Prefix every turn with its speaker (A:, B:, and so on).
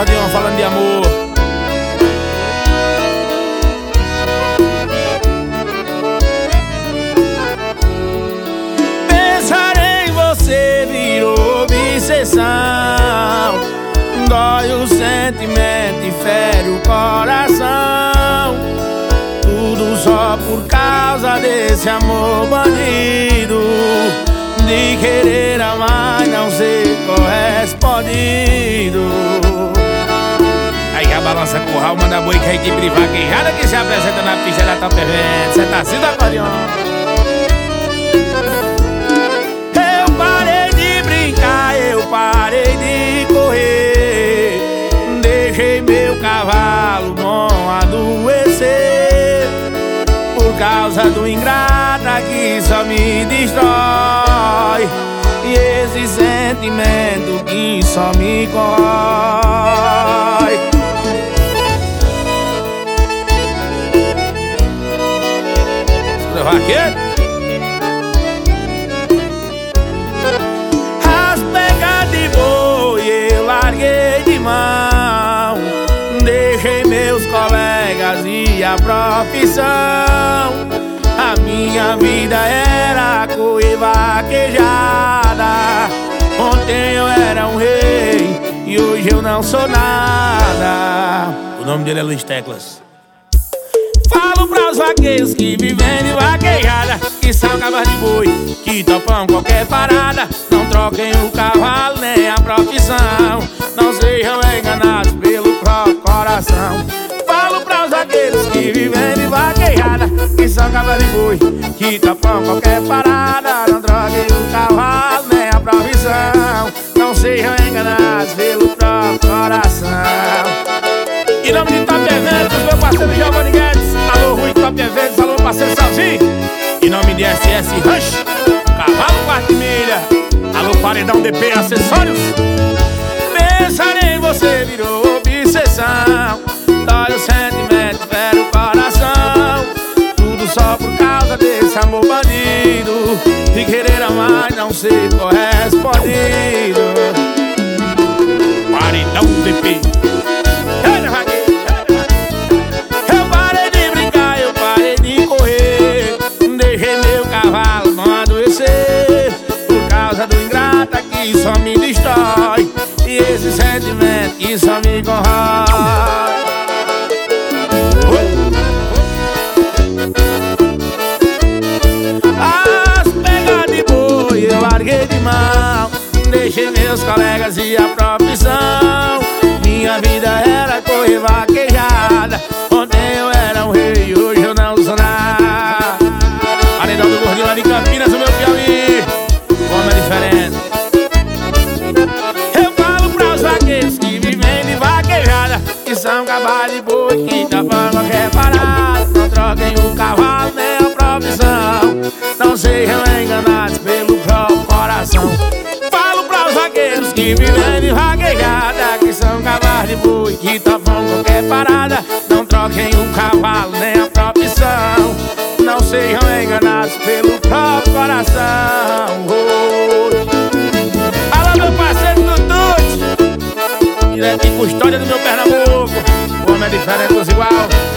A: acordeão falando de amor. Pensar em você virou obsessão. Dói o sentimento e fere o coração. Tudo só por causa desse amor bandido, de querer amar e não ser correspondido. Aí a balança curral, manda boi que a equipe de vaquejada que se apresenta na pista da Top Event. Cê tá assim do acordeão. Eu parei de brincar, eu parei de correr. Deixei meu cavalo bom adoecer por causa do ingrata que só me destrói, e esse sentimento que só me corrói. Levar aqui? As pegas de boi eu larguei de mão. Deixei meus colegas e a profissão. A minha vida era correr vaquejada. Ontem eu era um rei e hoje eu não sou nada. O nome dele é Luiz Teclas. Falo pros vaqueiros que vivem de vaquejada, que são cabas de boi, que topam qualquer parada. Não troquem o cavalo nem a profissão. Não sejam enganados pelo próprio coração. Falo pros vaqueiros que vivem de vaquejada, que são cabas de boi, que topam qualquer parada. Não troquem o cavalo nem a profissão. Não sejam enganados pelo próprio coração. Em nome de Top Eventos, meu parceiro Giovanni Guedes. Alô, Rui Top Eventos, alô, parceiro Salzinho. Em nome de SS Rush, Cavalo Quarto Milha. Alô, Paredão DP Acessórios. Pensar em você virou obsessão. Dói o sentimento, fere o coração. Tudo só por causa desse amor bandido, de querer amar e não ser correspondido. Paredão DP. Eu parei de brincar, eu parei de correr. Deixei meu cavalo não adoecer por causa do ingrata que só me destrói, e esse sentimento que só me corrói. As pegas de boi eu larguei de mão. Deixei meus colegas e a profissão. Minha vida era correr vaquejada. Ontem eu era um rei e hoje eu não sou nada. Paredão do Gordinho lá de Campinas, o meu Piauí. Como é diferente. Eu falo pros vaqueiros que vivem de vaquejada, que são cavalos de boi, que tapam qualquer parada. Não troquem o cavalo nem a profissão. Não sejam enganados pelo próprio coração. Falo pros vaqueiros que vivem de vaquejada, que são cavalos de boi, que topam qualquer parada. Não troquem o cavalo nem a profissão. Não sejam enganados pelo próprio coração. Alô, meu parceiro Dudu, direto em Custódia do meu Pernambuco. O homem é diferente dos igual.